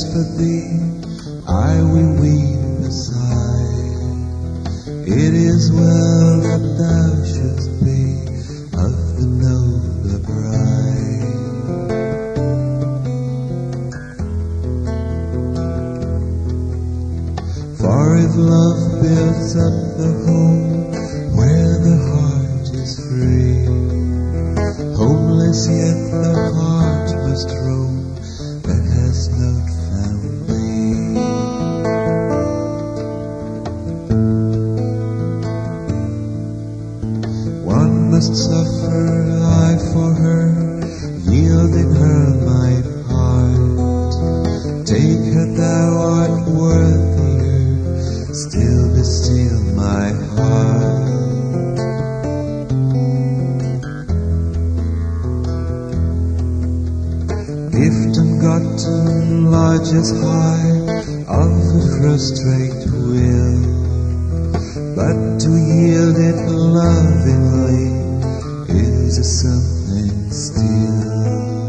for thee I will weep aside. It is well that thou shouldst be of the nobler bride. For if love builds up the home where the heart is free, homeless yet the heart must roam that has not found thee. One must suffer, I for her, yielding her my part. Take her, thou art worthier, still be still my heart. Gift ungotten, large as high, of a frustrate will, but to yield it lovingly is a something still.